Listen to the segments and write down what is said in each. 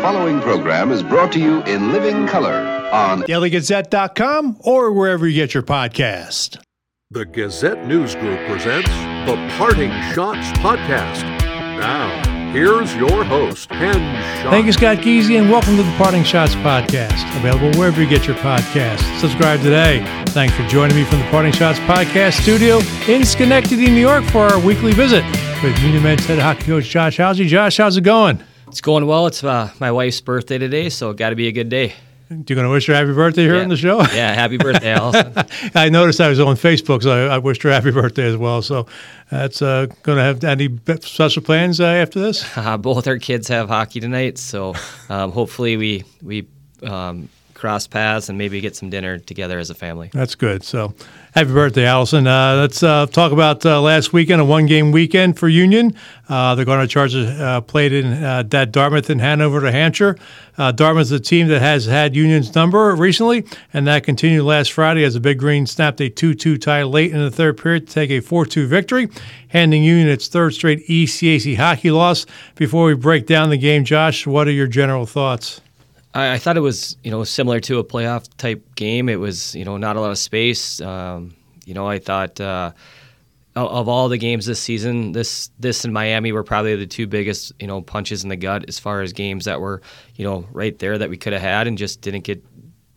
following program is brought to you in living color on DailyGazette.com or wherever you get your podcast. The Gazette News Group presents the Parting Shots Podcast. Now, here's your host, Ken Schott. Thank you, Scott Geezy, and welcome to the Parting Shots Podcast, available wherever you get your podcast. Subscribe today. Thanks for joining me from the Parting Shots Podcast studio in Schenectady, New York, for our weekly visit with Union Men's head hockey coach Josh Housley. Josh, how's it going? It's going well. It's my wife's birthday today, so it got to be a good day. You going to wish her happy birthday here on the show? Yeah, happy birthday, Allison. I noticed I was on Facebook, so I wished her happy birthday as well. So that's going to have any special plans after this? Both our kids have hockey tonight, so hopefully we cross paths and maybe get some dinner together as a family. That's good. So happy birthday, Allison. Let's talk about last weekend, a one-game weekend for Union. The Garnet Chargers played in at Dartmouth and Hanover, New Hampshire. Dartmouth is a team that has had Union's number recently, and that continued last Friday as the Big Green snapped a 2-2 tie late in the third period to take a 4-2 victory, handing Union its third straight ECAC hockey loss. Before we break down the game, Josh, what are your general thoughts? I thought it was, similar to a playoff type game. It was, not a lot of space. I thought of all the games this season, this and Miami were probably the two biggest, punches in the gut as far as games that were, right there that we could have had and just didn't get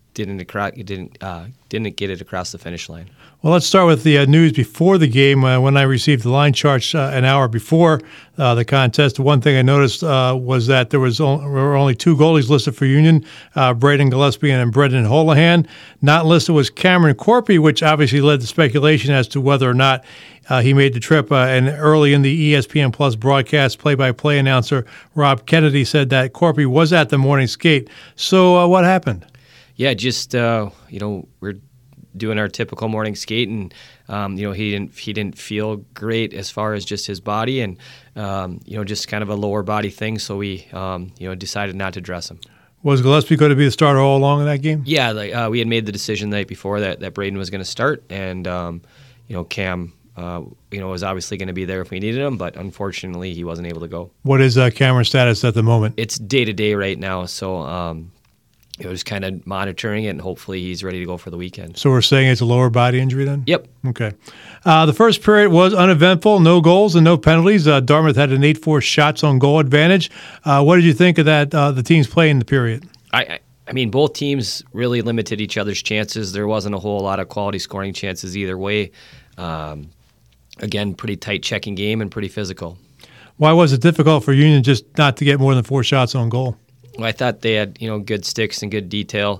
it across the finish line. Well, let's start with the news before the game. When I received the line charts an hour before the contest, one thing I noticed was that there were only two goalies listed for Union, Braden Gillespie and Brendan Holohan. Not listed was Cameron Corpy, which obviously led to speculation as to whether or not he made the trip. And early in the ESPN Plus broadcast, play-by-play announcer Rob Kennedy said that Corpy was at the morning skate. So what happened? Yeah, just we're doing our typical morning skate, and he didn't feel great as far as just his body, and just kind of a lower body thing. So we decided not to dress him. Was Gillespie going to be the starter all along in that game? Yeah, we had made the decision the night before that Braden was going to start, and Cam was obviously going to be there if we needed him, but unfortunately he wasn't able to go. What is Cameron's status at the moment? It's day to day right now, so. Just kind of monitoring it, and hopefully he's ready to go for the weekend. So we're saying it's a lower body injury then? Yep. Okay. The first period was uneventful, no goals and no penalties. Dartmouth had an 8-4 shots on goal advantage. What did you think of that, the team's play in the period? I mean, both teams really limited each other's chances. There wasn't a whole lot of quality scoring chances either way. Again, pretty tight checking game and pretty physical. Why was it difficult for Union just not to get more than 4 shots on goal? Well, I thought they had, good sticks and good detail.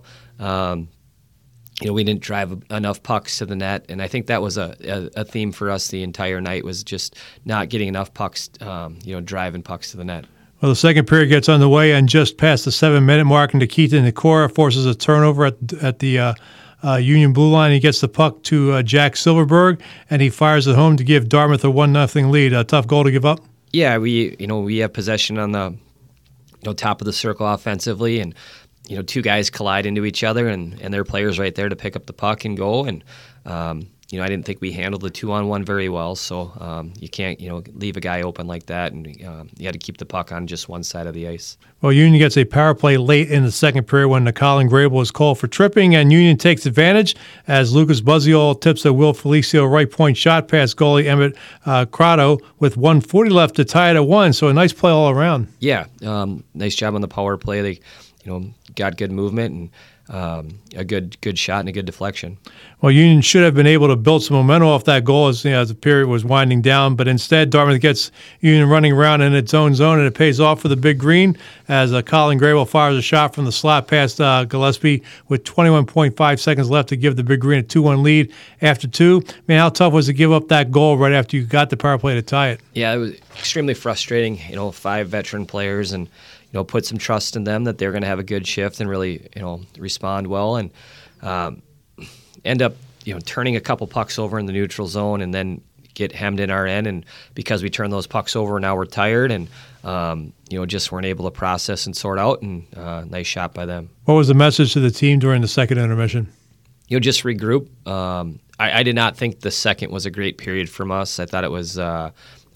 We didn't drive enough pucks to the net, and I think that was a theme for us the entire night, was just not getting enough pucks, driving pucks to the net. Well, the second period gets underway, and just past the 7-minute mark, Nikita Nikora forces a turnover at the Union blue line. He gets the puck to Jack Silverberg, and he fires it home to give Dartmouth a 1-0 lead. A tough goal to give up? Yeah, we have possession on the top of the circle offensively, and two guys collide into each other, and their players right there to pick up the puck and go. And I didn't think we handled the 2-on-1 very well, so you can't leave a guy open like that, and you had to keep the puck on just one side of the ice. Well, Union gets a power play late in the second period when Colin Grable is called for tripping, and Union takes advantage as Lucas Buzziol tips a Will Felicio right point shot past goalie Emmett Crotto with 1:40 left to tie it at 1. So a nice play all around. Yeah, nice job on the power play. They got good movement and a good shot and a good deflection. Well, Union should have been able to build some momentum off that goal as the period was winding down, but instead Dartmouth gets Union running around in its own zone, and it pays off for the Big Green as Colin Grable fires a shot from the slot past Gillespie with 21.5 seconds left to give the Big Green a 2-1 lead after 2. Man, how tough was it to give up that goal right after you got the power play to tie it? Yeah, it was extremely frustrating. 5 veteran players, and put some trust in them that they're going to have a good shift and really, respond well, and end up, turning a couple pucks over in the neutral zone and then get hemmed in our end. And because we turned those pucks over, now we're tired and, just weren't able to process and sort out, and nice shot by them. What was the message to the team during the second intermission? Just regroup. I did not think the second was a great period from us. I thought it was a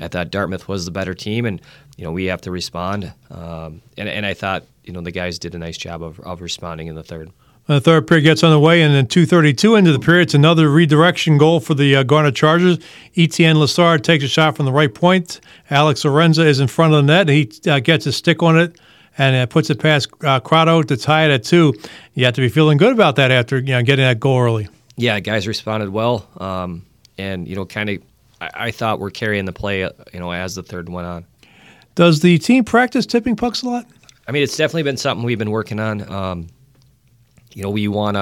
I thought Dartmouth was the better team, and we have to respond. And I thought the guys did a nice job of responding in the third. The third period gets underway, and then 2:32 into the period, it's another redirection goal for the Garnet Chargers. Etienne Lessard takes a shot from the right point. Alex Lorenza is in front of the net. He gets a stick on it and puts it past Crotto to tie it at 2. You have to be feeling good about that after getting that goal early. Yeah, guys responded well, and kind of I thought we're carrying the play, as the third went on. Does the team practice tipping pucks a lot? I mean, it's definitely been something we've been working on. We want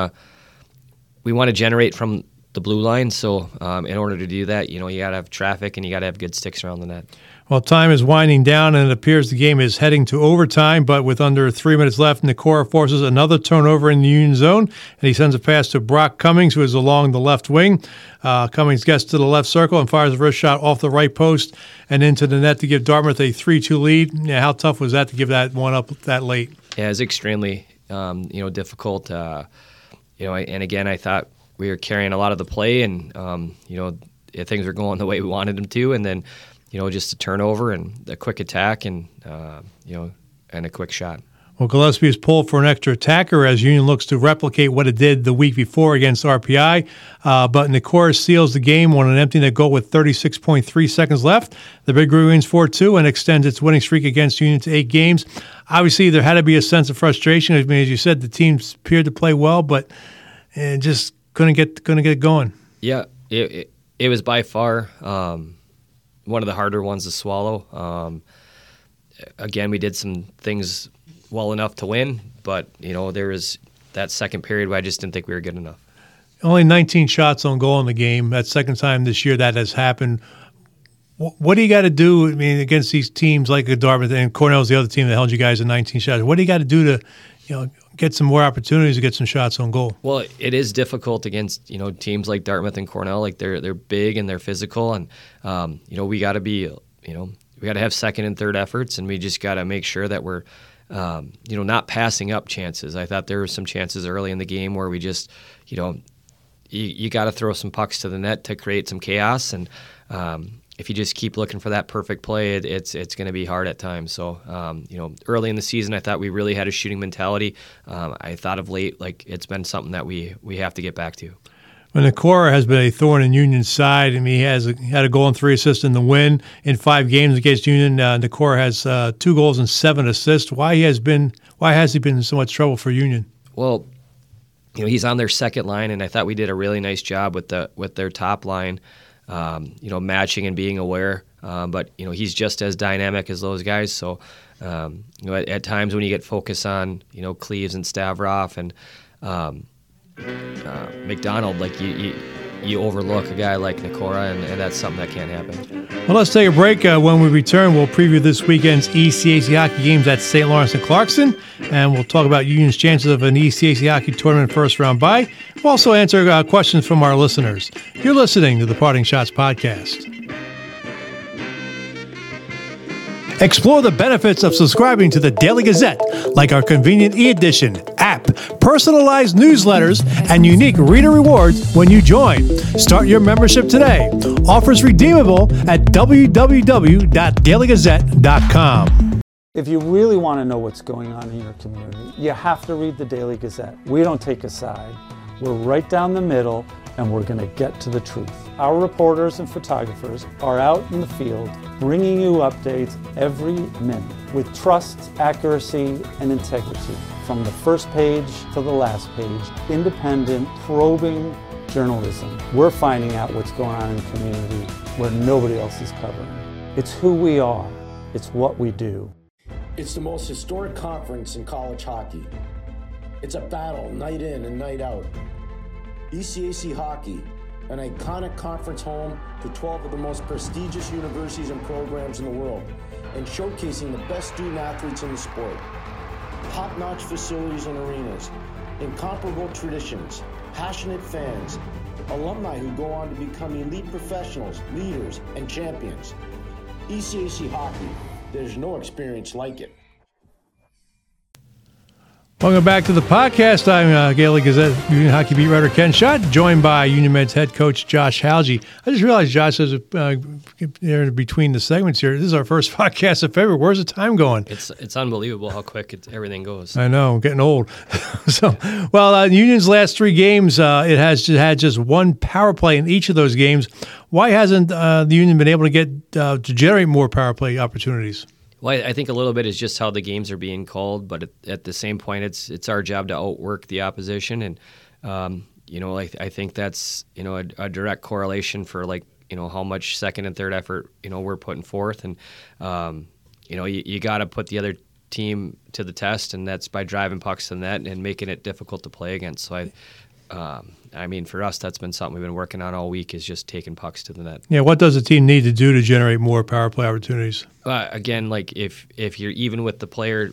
to generate from the blue line. So in order to do that, you got to have traffic and you got to have good sticks around the net. Well, time is winding down, and it appears the game is heading to overtime. But with under 3 minutes left, Nikora forces another turnover in the Union zone, and he sends a pass to Brock Cummings, who is along the left wing. Cummings gets to the left circle and fires a wrist shot off the right post and into the net to give Dartmouth a 3-2 lead. Yeah, how tough was that to give that one up that late? Yeah, it was extremely difficult. And again, I thought we were carrying a lot of the play, and things were going the way we wanted them to, and then just a turnover and a quick attack and and a quick shot. Well, Gillespie is pulled for an extra attacker as Union looks to replicate what it did the week before against RPI. But Nikora seals the game on an empty net goal with 36.3 seconds left. The Big Green wins 4-2 and extends its winning streak against Union to 8 games. Obviously, there had to be a sense of frustration. I mean, as you said, the teams appeared to play well, but just couldn't get it going. Yeah, it was by far one of the harder ones to swallow. Again, we did some things well enough to win, but there was that second period where I just didn't think we were good enough. Only 19 shots on goal in the game. That's second time this year that has happened. What do you got to do? I mean, against these teams like Dartmouth, and Cornell's the other team that held you guys at 19 shots. What do you got to do to get some more opportunities to get some shots on goal? Well, it is difficult against teams like Dartmouth and Cornell. Like they're big and they're physical, and we got to be we got to have second and third efforts, and we just got to make sure that we're not passing up chances. I thought there were some chances early in the game where we just you got to throw some pucks to the net to create some chaos, and if you just keep looking for that perfect play, it's going to be hard at times. So, early in the season, I thought we really had a shooting mentality. I thought of late, like it's been something that we have to get back to. When Nikora has been a thorn in Union's side, I mean, he had a goal and 3 assists in the win in 5 games against Union. Nikora has 2 goals and 7 assists. Why has he been in so much trouble for Union? Well, he's on their second line, and I thought we did a really nice job with their top line. Matching and being aware. But he's just as dynamic as those guys. So, at times when you get focused on, Cleaves and Stavrov and McDonald, like you overlook a guy like Nikora, and that's something that can't happen. Well, let's take a break. When we return, we'll preview this weekend's ECAC hockey games at St. Lawrence and Clarkson, and we'll talk about Union's chances of an ECAC hockey tournament first-round bye. We'll also answer questions from our listeners. You're listening to the Parting Shots Podcast. Explore the benefits of subscribing to the Daily Gazette, like our convenient e-edition, app, personalized newsletters, and unique reader rewards when you join. Start your membership today. Offers redeemable at www.dailygazette.com. If you really want to know what's going on in your community, you have to read the Daily Gazette. We don't take a side. We're right down the middle, and we're going to get to the truth. Our reporters and photographers are out in the field bringing you updates every minute with trust, accuracy, and integrity. From the first page to the last page, independent, probing journalism. We're finding out what's going on in the community where nobody else is covering. It's who we are. It's what we do. It's the most historic conference in college hockey. It's a battle night in and night out. ECAC Hockey, an iconic conference home to 12 of the most prestigious universities and programs in the world, and showcasing the best student athletes in the sport. Top-notch facilities and arenas, incomparable traditions, passionate fans, alumni who go on to become elite professionals, leaders, and champions. ECAC Hockey, there's no experience like it. Welcome back to the podcast. I'm Gaelic Gazette Union Hockey beat writer Ken Schott, joined by Union Med's head coach Josh Halge. I just realized Josh says between the segments here, this is our first podcast of February. Where's the time going? It's unbelievable how quick everything goes. I know, I'm getting old. Union's last 3 games, it has had just 1 power play in each of those games. Why hasn't the Union been able to get to generate more power play opportunities? Well, I think a little bit is just how the games are being called, but at the same point, it's our job to outwork the opposition, and I think that's a direct correlation for how much second and third effort we're putting forth, and you got to put the other team to the test, and that's by driving pucks to the net and making it difficult to play against. So for us, that's been something we've been working on all week, is just taking pucks to the net. Yeah, what does the team need to do to generate more power play opportunities? Again, if you're even with the player,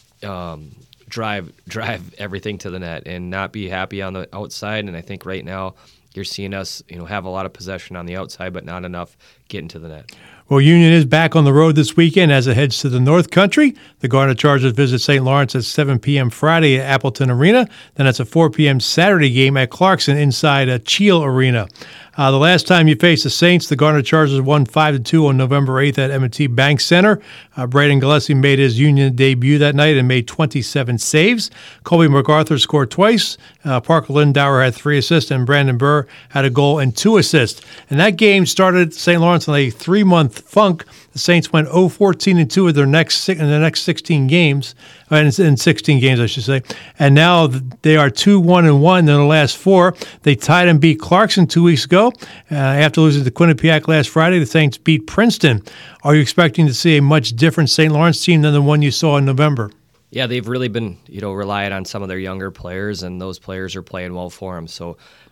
drive everything to the net and not be happy on the outside. And I think right now you're seeing us, have a lot of possession on the outside, but not enough getting to the net. Well, Union is back on the road this weekend as it heads to the North Country. The Garner Chargers visit St. Lawrence at 7 p.m. Friday at Appleton Arena. Then it's a 4 p.m. Saturday game at Clarkson inside Cheal Arena. The last time you faced the Saints, the Garner Chargers won 5-2 on November 8th at M&T Bank Center. Braden Gillespie made his Union debut that night and made 27 saves. Colby MacArthur scored twice. Parker Lindauer had 3 assists, and Brandon Burr had a goal and 2 assists. And that game started St. Lawrence on a 3-month funk. The Saints went 0-14-2 in their next 16 games, in 16 games, I should say. And now they are 2-1-1 in the last 4. They tied and beat Clarkson 2 weeks ago. After losing to Quinnipiac last Friday, the Saints beat Princeton. Are you expecting to see a much different St. Lawrence team than the one you saw in November? Yeah, they've really been, relying on some of their younger players, and those players are playing well for them. So,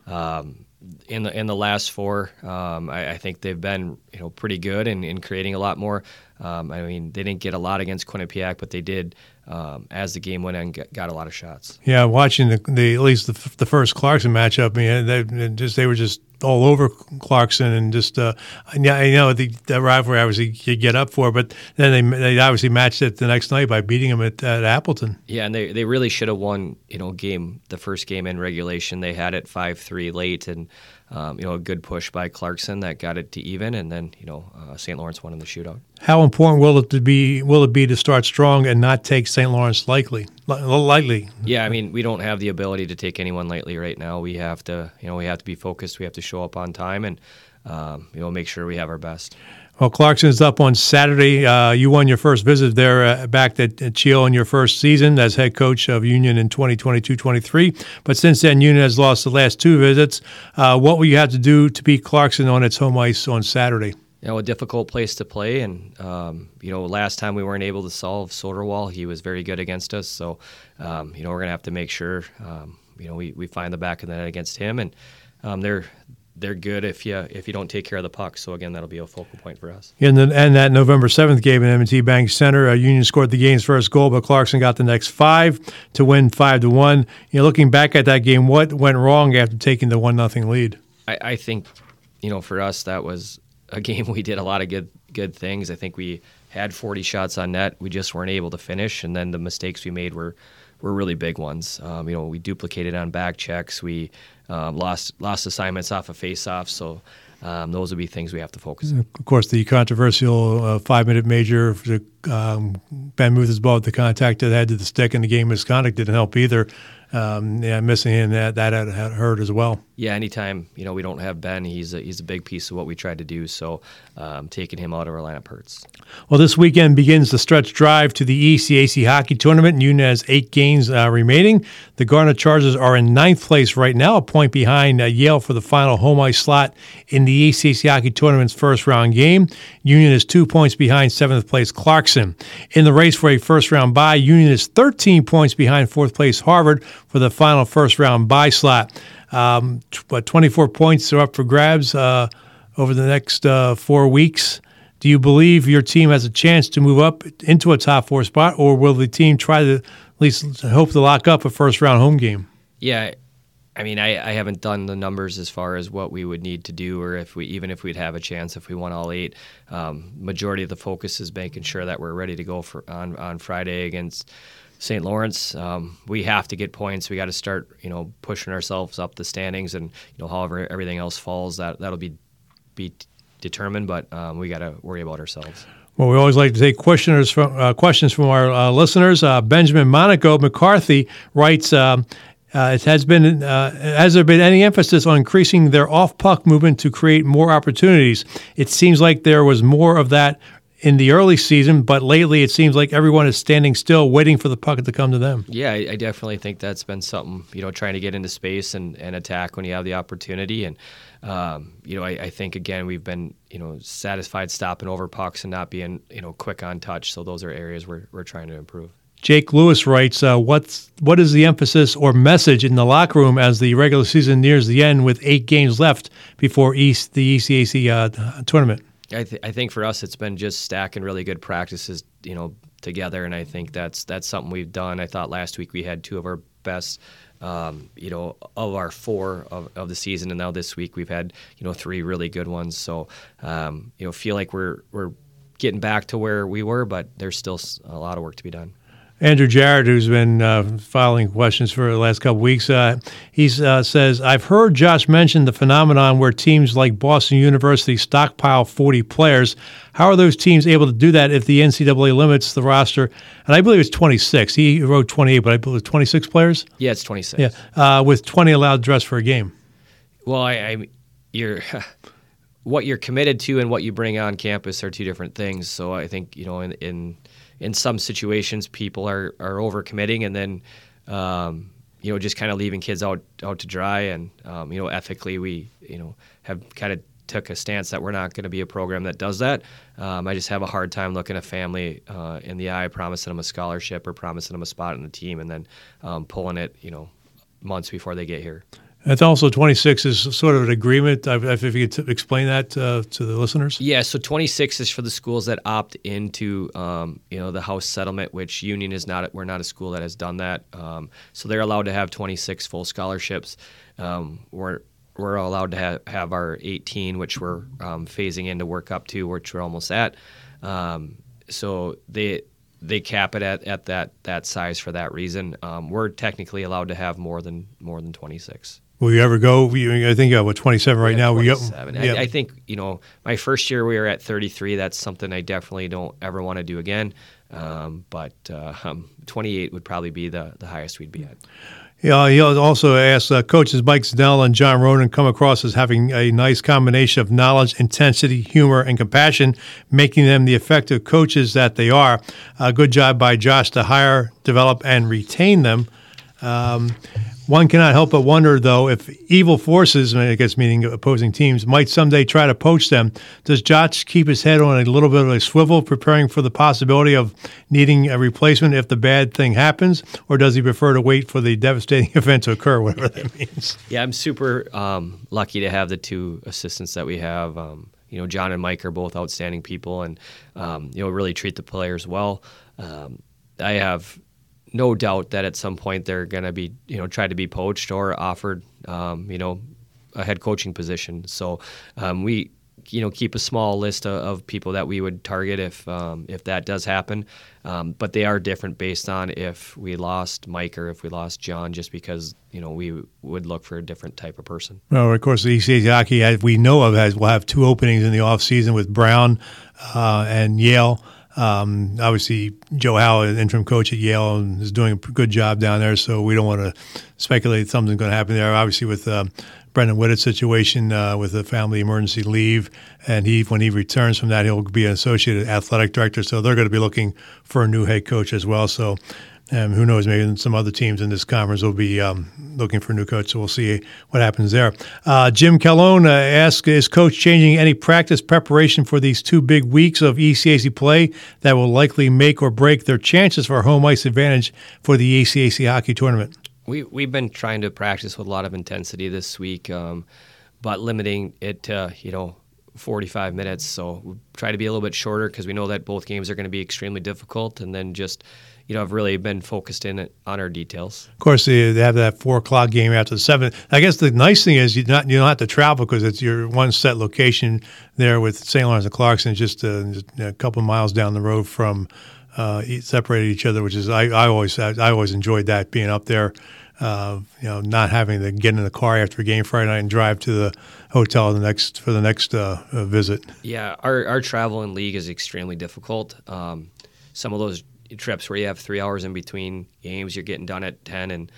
in the last 4, I think they've been pretty good in creating a lot more. They didn't get a lot against Quinnipiac, but they did as the game went on, got a lot of shots. Yeah, watching at least the first Clarkson matchup, they were just all over Clarkson, and just the rivalry obviously you get up for, but then they obviously matched it the next night by beating them at Appleton. Yeah, and they really should have won the first game in regulation. They had it 5-3 late, and a good push by Clarkson that got it to even, and then St. Lawrence won in the shootout. How important will it be to start strong and not take St. Lawrence lightly? Yeah, we don't have the ability to take anyone lightly right now. We have to be focused. We have to show up on time and make sure we have our best. Well, Clarkson's up on Saturday. You won your first visit there back at Cheal in your first season as head coach of Union in 2022-23. But since then, Union has lost the last 2 visits. What will you have to do to beat Clarkson on its home ice on Saturday? A difficult place to play, and last time we weren't able to solve Soderwall. He was very good against us, so we're going to have to make sure we find the back of the net against him, and they're good if you don't take care of the puck. So again, that'll be a focal point for us. And that November 7th game in M&T Bank Center, Union scored the game's first goal, but Clarkson got the next 5 to win 5-1. Looking back at that game, what went wrong after taking the 1-0 lead? I think for us that was a game we did a lot of good things. I think we had 40 shots on net. We just weren't able to finish, and then the mistakes we made were really big ones. We duplicated on back checks. We lost assignments off of face-offs. So those would be things we have to focus on. Of course, the controversial 5-minute major, Ben Muth's ball with the contact that had to the stick in the game misconduct didn't help either. Missing him, that had hurt as well. Yeah, anytime we don't have Ben, he's a big piece of what we tried to do. So taking him out of our lineup hurts. Well, this weekend begins the stretch drive to the ECAC hockey tournament. Union has 8 games remaining. The Garner Chargers are in 9th place right now, a point behind Yale for the final home ice slot in the ECAC hockey tournament's first round game. Union is 2 points behind 7th place Clarkson. In the race for a first round bye, Union is 13 points behind 4th place Harvard for the final first round bye slot. 24 points are up for grabs over the next 4 weeks. Do you believe your team has a chance to move up into a top 4 spot, or will the team try to at least hope to lock up a first round home game? Yeah, I haven't done the numbers as far as what we would need to do, or if we'd have a chance if we won all 8. Majority of the focus is making sure that we're ready to go on Friday against St. Lawrence, we have to get points. We got to start, pushing ourselves up the standings, and however everything else falls, that'll be determined. But we got to worry about ourselves. Well, we always like to take questions from our listeners. Benjamin Monaco McCarthy writes, has there been any emphasis on increasing their off-puck movement to create more opportunities? It seems like there was more of that in the early season, but lately it seems like everyone is standing still waiting for the puck to come to them. Yeah, I definitely think that's been something, trying to get into space and attack when you have the opportunity. And, I think, again, we've been, satisfied stopping over pucks and not being, quick on touch. So those are areas we're trying to improve. Jake Lewis writes, what is the emphasis or message in the locker room as the regular season nears the end with 8 games left before the ECAC tournament? I think for us, it's been just stacking really good practices, together, and I think that's something we've done. I thought last week we had 2 of our best, of our 4 of the season, and now this week we've had, 3 really good ones. So, feel like we're getting back to where we were, but there's still a lot of work to be done. Andrew Jarrett, who's been filing questions for the last couple of weeks, he says, I've heard Josh mention the phenomenon where teams like Boston University stockpile 40 players. How are those teams able to do that if the NCAA limits the roster? And I believe it's 26. He wrote 28, but I believe it's 26 players? Yeah, it's 26. Yeah, with 20 allowed dress for a game. Well, you're what you're committed to and what you bring on campus are 2 different things. So I think, in some situations, people are overcommitting and then, just kind of leaving kids out to dry. And, ethically, we, have kind of took a stance that we're not going to be a program that does that. I just have a hard time looking a family in the eye, promising them a scholarship or promising them a spot in the team, and then pulling it, months before they get here. That's also 26 is sort of an agreement. If you could explain that to the listeners. Yeah, so 26 is for the schools that opt into, the house settlement, which Union is not. We're not a school that has done that. So they're allowed to have 26 full scholarships. We're allowed to have our 18, which we're phasing in to work up to, which we're almost at. So they cap it at that size for that reason. We're technically allowed to have more than 26. Will you ever go? I think you have 27 right now. 27. I think, my first year we were at 33. That's something I definitely don't ever want to do again. But 28 would probably be the highest we'd be at. Yeah, he also asked, coaches Mike Snell and John Ronan come across as having a nice combination of knowledge, intensity, humor, and compassion, making them the effective coaches that they are. Good job by Josh to hire, develop, and retain them. One cannot help but wonder, though, if evil forces, I guess meaning opposing teams, might someday try to poach them. Does Josh keep his head on a little bit of a swivel, preparing for the possibility of needing a replacement if the bad thing happens, or does he prefer to wait for the devastating event to occur, whatever that means? Yeah, I'm super lucky to have the 2 assistants that we have. John and Mike are both outstanding people and, really treat the players well. I have no doubt that at some point they're going to be, try to be poached or offered, a head coaching position. So we, keep a small list of people that we would target if that does happen. But they are different based on if we lost Mike or if we lost John, just because, we would look for a different type of person. Well, of course, the ECAC hockey, as we know of, will have 2 openings in the offseason with Brown and Yale. Obviously, Joe Howe, interim coach at Yale, is doing a good job down there, so we don't want to speculate something's going to happen there. Obviously, with Brendan Whittett's situation with the family emergency leave, and when he returns from that, he'll be an associate athletic director, so they're going to be looking for a new head coach as well. So who knows, maybe some other teams in this conference will be looking for a new coach, so we'll see what happens there. Jim Calone asks, is Coach changing any practice preparation for these 2 big weeks of ECAC play that will likely make or break their chances for home ice advantage for the ECAC hockey tournament? We've been trying to practice with a lot of intensity this week, but limiting it to, 45 minutes. So we'll try to be a little bit shorter because we know that both games are going to be extremely difficult, and then just I've really been focused in on our details. Of course, they have that 4:00 game after the 7th. I guess the nice thing is you don't have to travel because it's your one set location there with St. Lawrence and Clarkson, just a couple of miles down the road from separated each other, which is I always enjoyed that, being up there. Not having to get in the car after a game Friday night and drive to the hotel for the next visit. Yeah, our travel in league is extremely difficult. Some of those trips where you have 3 hours in between games, you're getting done at 10, and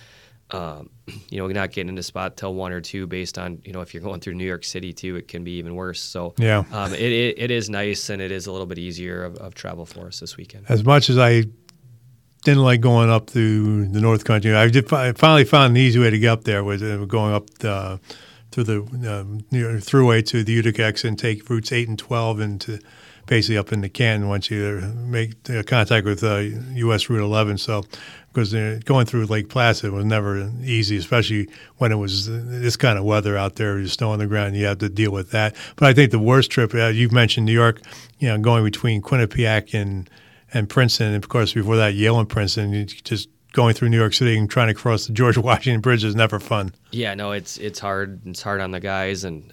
not getting into spot till 1 or 2 based on, if you're going through New York City too, it can be even worse. So yeah, it is nice, and it is a little bit easier of travel for us this weekend. As much as I didn't like going up to the North Country, I finally found an easy way to get up there, was going up through the thruway to the Utica exit and take routes 8 and 12 into basically up into Canton once you make contact with U.S. Route 11. So, because going through Lake Placid was never easy, especially when it was this kind of weather out there, there's snow on the ground, you have to deal with that. But I think the worst trip, you've mentioned New York, going between Quinnipiac and Princeton, and of course before that Yale and Princeton, just going through New York City and trying to cross the George Washington Bridge is never fun. Yeah, no, it's hard. It's hard on the guys, and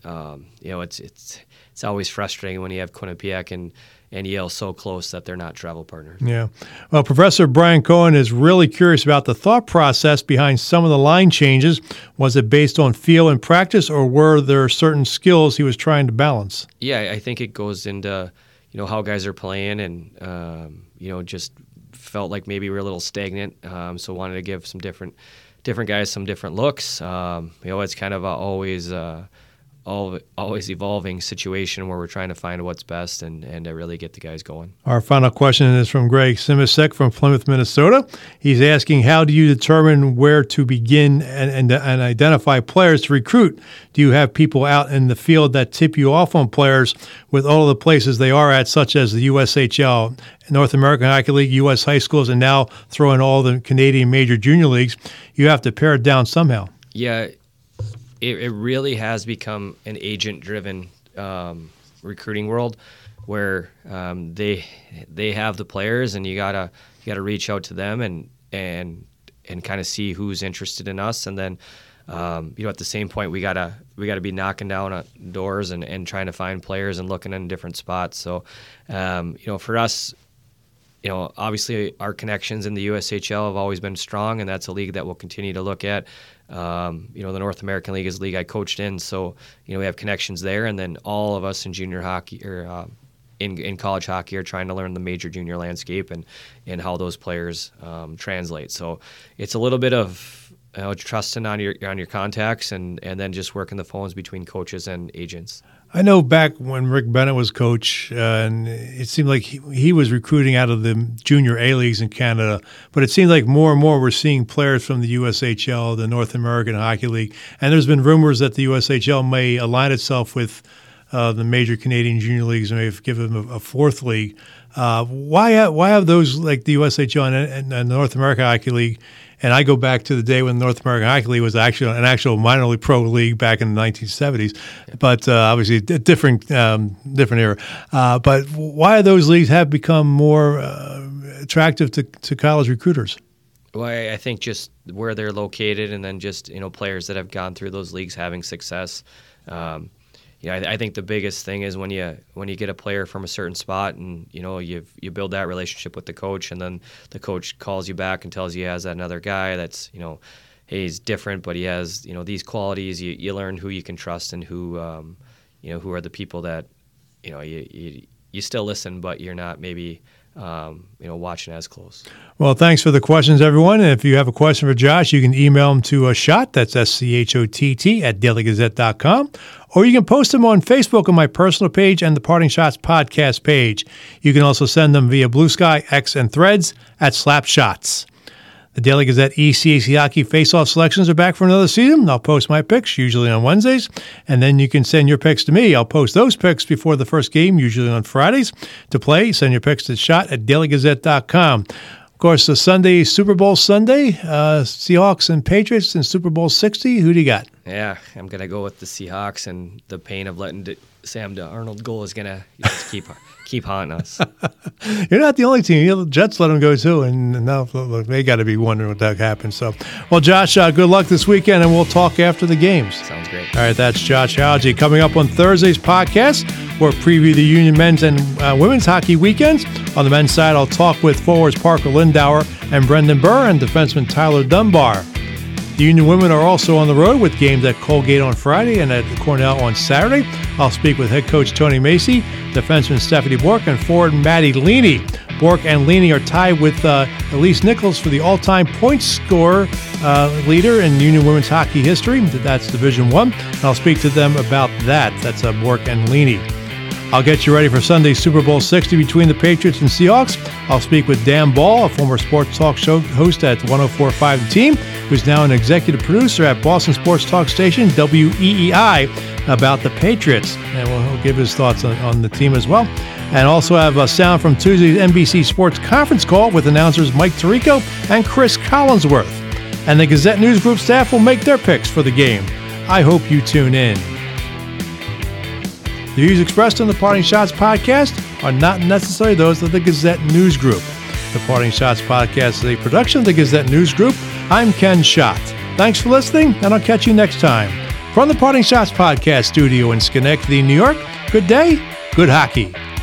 it's always frustrating when you have Quinnipiac and Yale so close that they're not travel partners. Yeah. Well, Professor Brian Cohen is really curious about the thought process behind some of the line changes. Was it based on feel and practice, or were there certain skills he was trying to balance? Yeah, I think it goes into how guys are playing, and just felt like maybe we were a little stagnant, so wanted to give some different guys some different looks. It's kind of always evolving situation where we're trying to find what's best and to really get the guys going. Our final question is from Greg Simisek from Plymouth, Minnesota. He's asking, how do you determine where to begin and identify players to recruit? Do you have people out in the field that tip you off on players with all of the places they are at, such as the USHL, North American Hockey League, U.S. high schools, and now throw in all the Canadian major junior leagues? You have to pare it down somehow. Yeah. It really has become an agent-driven recruiting world, where they have the players, and you gotta reach out to them and kind of see who's interested in us, and then at the same point we gotta be knocking down doors and trying to find players and looking in different spots. So for us, obviously our connections in the USHL have always been strong, and that's a league that we'll continue to look at. The North American League is a league I coached in, so we have connections there, and then all of us in junior hockey or in college hockey are trying to learn the major junior landscape and how those players translate. So it's a little bit of trusting on your contacts and then just working the phones between coaches and agents. I know back when Rick Bennett was coach, and it seemed like he was recruiting out of the junior A leagues in Canada, but it seems like more and more we're seeing players from the USHL, the North American Hockey League, and there's been rumors that the USHL may align itself with the major Canadian junior leagues and may give them a fourth league. Why have those, like the USHL and the North American Hockey League? And I go back to the day when the North American Hockey League was actually an actual minor league pro league back in the 1970s, but obviously a different era. But why those leagues have become more attractive to college recruiters? Well, I think just where they're located, and then just players that have gone through those leagues having success. I think the biggest thing is when you get a player from a certain spot, and you build that relationship with the coach, and then the coach calls you back and tells you he has another guy that's hey, he's different, but he has these qualities. You learn who you can trust and who who are the people that you still listen, but you're not maybe watching as close. Well, thanks for the questions, everyone. And if you have a question for Josh, you can email him to Schott, that's SCHOTT, @dailygazette.com, or you can post them on Facebook on my personal page and the Parting Schotts podcast page. You can also send them via Blue Sky, X, and Threads @SlapShots. The Daily Gazette ECAC Hockey Face-Off selections are back for another season. I'll post my picks, usually on Wednesdays, and then you can send your picks to me. I'll post those picks before the first game, usually on Fridays. To play, send your picks to Schott @dailygazette.com. Of course, the Sunday, Super Bowl Sunday, Seahawks and Patriots in Super Bowl 60. Who do you got? Yeah, I'm going to go with the Seahawks, and the pain of letting Sam Darnold goal is going to keep haunting us. You're not the only team. The Jets let him go too, and now look, they got to be wondering what that happened. So, well, Josh, good luck this weekend, and we'll talk after the games. Sounds great. All right, that's Josh Hauge. Coming up on Thursday's podcast, we'll preview the Union men's and women's hockey weekends. On the men's side, I'll talk with forwards Parker Lindauer and Brendan Burr and defenseman Tyler Dunbar. The Union women are also on the road with games at Colgate on Friday and at Cornell on Saturday. I'll speak with head coach Tony Macy, defenseman Stephanie Bork, and forward Maddie Leaney. Bork and Leaney are tied with Elise Nichols for the all-time point scorer leader in Union women's hockey history. That's Division I. And I'll speak to them about that. That's Bork and Leaney. I'll get you ready for Sunday's Super Bowl 60 between the Patriots and Seahawks. I'll speak with Dan Ball, a former sports talk show host at 104.5 The Team, who's now an executive producer at Boston sports talk station WEEI, about the Patriots. And he'll give his thoughts on the team as well. And also have a sound from Tuesday's NBC Sports conference call with announcers Mike Tirico and Chris Collinsworth. And the Gazette News Group staff will make their picks for the game. I hope you tune in. The views expressed on the Parting Shots podcast are not necessarily those of the Gazette News Group. The Parting Shots podcast is a production of the Gazette News Group. I'm Ken Schott. Thanks for listening, and I'll catch you next time. From the Parting Shots podcast studio in Schenectady, New York, good day, good hockey.